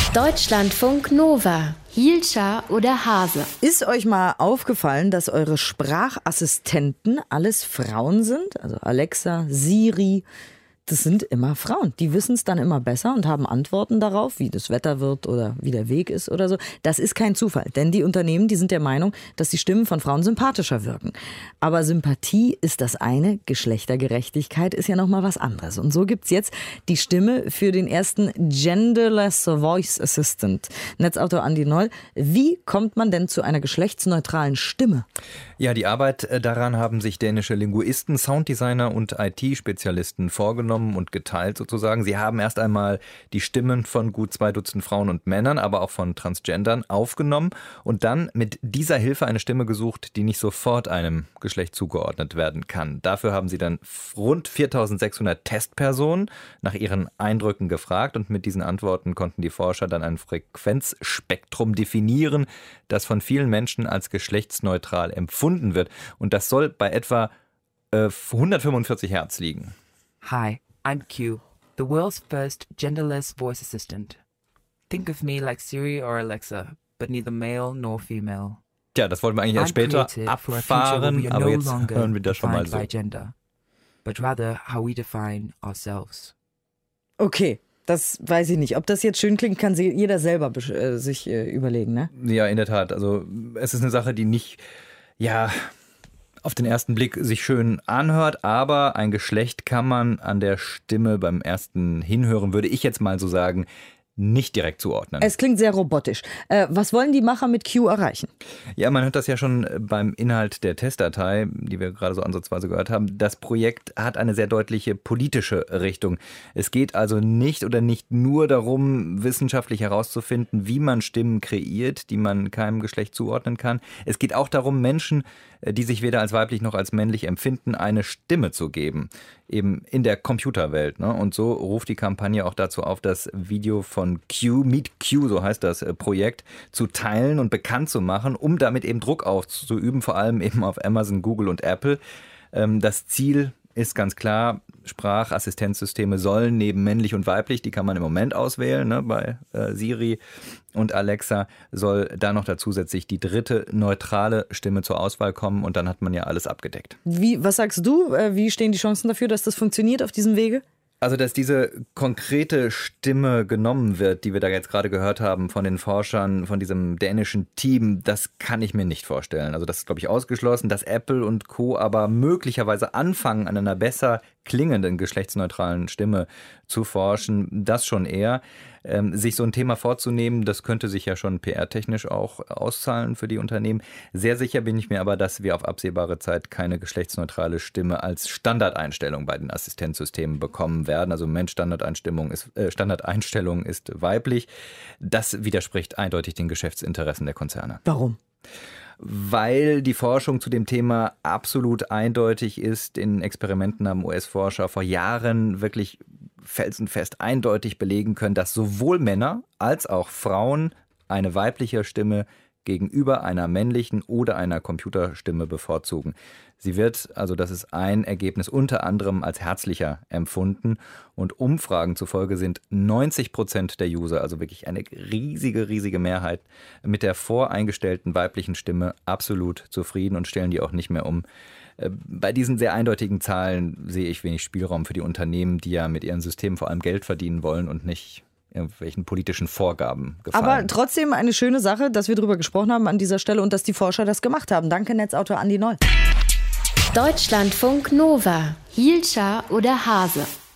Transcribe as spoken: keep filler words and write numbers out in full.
Deutschlandfunk Nova. Hielscher oder Hase? Ist euch mal aufgefallen, dass eure Sprachassistenten alles Frauen sind? Also Alexa, Siri, das sind immer Frauen. Die wissen es dann immer besser und haben Antworten darauf, wie das Wetter wird oder wie der Weg ist oder so. Das ist kein Zufall, denn die Unternehmen, die sind der Meinung, dass die Stimmen von Frauen sympathischer wirken. Aber Sympathie ist das eine, Geschlechtergerechtigkeit ist ja nochmal was anderes. Und so gibt's jetzt die Stimme für den ersten Genderless Voice Assistant. Netzautor Andi Noll, wie kommt man denn zu einer geschlechtsneutralen Stimme? Ja, die Arbeit daran haben sich dänische Linguisten, Sounddesigner und I T-Spezialisten vorgenommen und geteilt sozusagen. Sie haben erst einmal die Stimmen von gut zwei Dutzend Frauen und Männern, aber auch von Transgendern aufgenommen und dann mit dieser Hilfe eine Stimme gesucht, die nicht sofort einem Geschlecht zugeordnet werden kann. Dafür haben sie dann rund viertausendsechshundert Testpersonen nach ihren Eindrücken gefragt und mit diesen Antworten konnten die Forscher dann ein Frequenzspektrum definieren, das von vielen Menschen als geschlechtsneutral empfunden wird. Und das soll bei etwa äh, hundertfünfundvierzig Hertz liegen. Hi, I'm Q, the world's first genderless voice assistant. Think of me like Siri or Alexa, but neither male nor female. Tja, das wollten wir eigentlich erst später abfahren, aber no jetzt hören wir das schon mal so. By gender, but rather how we define ourselves. Okay, das weiß ich nicht. Ob das jetzt schön klingt, kann jeder selber äh, sich äh, überlegen, ne? Ja, in der Tat. Also es ist eine Sache, die nicht, ja, auf den ersten Blick sich schön anhört, aber ein Geschlecht kann man an der Stimme beim ersten Hinhören, würde ich jetzt mal so sagen, nicht direkt zuordnen. Es klingt sehr robotisch. Äh, was wollen die Macher mit Q erreichen? Ja, man hört das ja schon beim Inhalt der Testdatei, die wir gerade so ansatzweise gehört haben. Das Projekt hat eine sehr deutliche politische Richtung. Es geht also nicht oder nicht nur darum, wissenschaftlich herauszufinden, wie man Stimmen kreiert, die man keinem Geschlecht zuordnen kann. Es geht auch darum, Menschen, die sich weder als weiblich noch als männlich empfinden, eine Stimme zu geben. Eben in der Computerwelt. Ne? Und so ruft die Kampagne auch dazu auf, das Video von Q, Meet Q, so heißt das Projekt, zu teilen und bekannt zu machen, um damit eben Druck auszuüben, vor allem eben auf Amazon, Google und Apple. Das Ziel ist ganz klar, Sprachassistenzsysteme sollen neben männlich und weiblich, die kann man im Moment auswählen, ne, bei äh, Siri und Alexa, soll da noch da zusätzlich die dritte neutrale Stimme zur Auswahl kommen und dann hat man ja alles abgedeckt. Wie, was sagst du? Wie stehen die Chancen dafür, dass das funktioniert auf diesem Wege? Also, dass diese konkrete Stimme genommen wird, die wir da jetzt gerade gehört haben von den Forschern, von diesem dänischen Team, das kann ich mir nicht vorstellen. Also das ist, glaube ich, ausgeschlossen, dass Apple und Co. aber möglicherweise anfangen, an einer besser klingenden geschlechtsneutralen Stimme zu forschen. Das schon eher. Ähm, sich so ein Thema vorzunehmen, das könnte sich ja schon P R-technisch auch auszahlen für die Unternehmen. Sehr sicher bin ich mir aber, dass wir auf absehbare Zeit keine geschlechtsneutrale Stimme als Standardeinstellung bei den Assistenzsystemen bekommen werden. Also Mensch, Standardeinstellung ist, äh, Standardeinstellung ist weiblich. Das widerspricht eindeutig den Geschäftsinteressen der Konzerne. Warum? Weil die Forschung zu dem Thema absolut eindeutig ist. In Experimenten haben U S-Forscher vor Jahren wirklich felsenfest eindeutig belegen können, dass sowohl Männer als auch Frauen eine weibliche Stimme gegenüber einer männlichen oder einer Computerstimme bevorzugen. Sie wird, also das ist ein Ergebnis, unter anderem als herzlicher empfunden und Umfragen zufolge sind neunzig Prozent der User, also wirklich eine riesige, riesige Mehrheit, mit der voreingestellten weiblichen Stimme absolut zufrieden und stellen die auch nicht mehr um. Bei diesen sehr eindeutigen Zahlen sehe ich wenig Spielraum für die Unternehmen, die ja mit ihren Systemen vor allem Geld verdienen wollen und nicht irgendwelchen politischen Vorgaben gefallen. Aber trotzdem eine schöne Sache, dass wir darüber gesprochen haben an dieser Stelle und dass die Forscher das gemacht haben. Danke, Netzautor Andi Noll. Deutschlandfunk Nova. Hielscher oder Hase?